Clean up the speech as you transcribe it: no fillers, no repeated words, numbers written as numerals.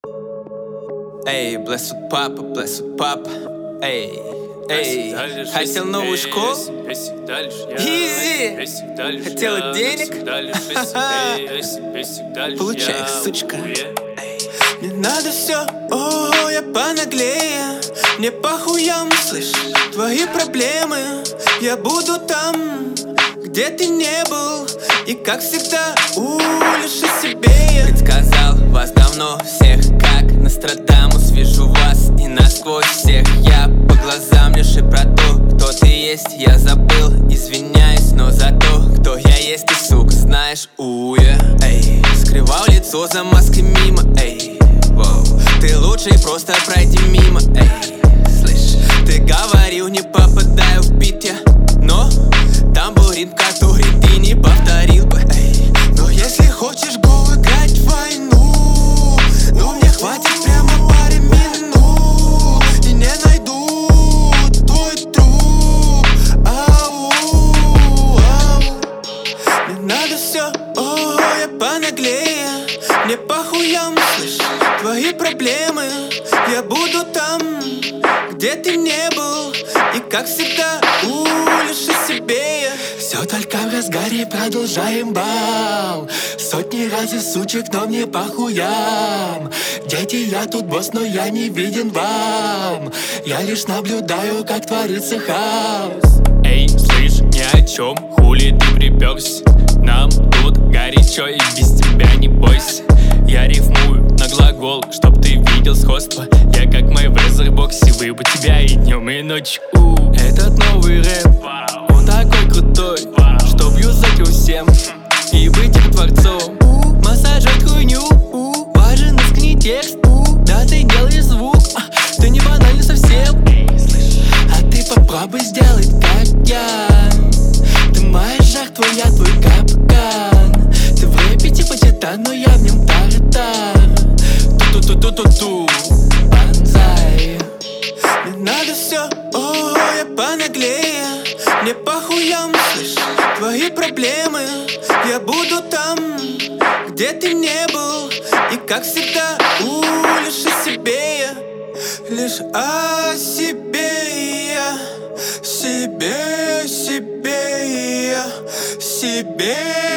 Эй, blessed папа, эй, эй, хотел новую школу? Изи! Хотела денег? Получай, сучка. Мне надо все, о, я понаглее. Мне похуям, слышь, твои проблемы. Я буду там, где ты не был. И как всегда, лишь о себе я предсказал вас давно всех, как Нострадамус. Вижу вас и насквозь всех. Я по глазам лишь и про то, кто ты есть. Я забыл, извиняюсь, но за то, кто я есть. Ты, сука, знаешь, эй. Скрывал лицо за маской мимо, эй. Воу. Ты лучший, просто пройди мимо, эй. Слышь, ты говорил, не попадаю в бит я, но тамбурин, который ты не повторил бы, эй. Но если хочешь го играть в войну, ну мне хватит прямо пары минут. И не найду твой труп, ау, ау. Мне надо все, я понаглее. Мне похуям, слышь, твои проблемы. Я буду там, где ты не был. И как всегда, лишь о себе я. Все только в разгаре, продолжаем бал. Сотни раз из сучек, но мне похуям. Дети, я тут босс, но я не виден вам. Я лишь наблюдаю, как творится хаос. Эй, слышь, ни о чем, хули ты припёрся. Нам тут горячо и без тебя не бойся. Я рифмую на глагол, чтоб ты видел сходство. Я как мой в Razer-боксе, выебу тебя и днем, и ночью. Этот новый рэп, он такой крутой, что юзать всем и быть их творцом. Массажать хуйню, важен искренний текст. Да ты делаешь звук, ты не банальный совсем. А ты попробуй сделать как я. Ты моя жертва, я твой капкан. Ты в рэпе типа титан, но я в нем тартар. Ту-ту-ту-ту-ту-ту, банзай. Мне надо все, я понаглее. Мне похуям, слышь, твои проблемы. Я буду там, где ты не был. И как всегда, лишь о себе я. Лишь о себе я. Себе я. Себе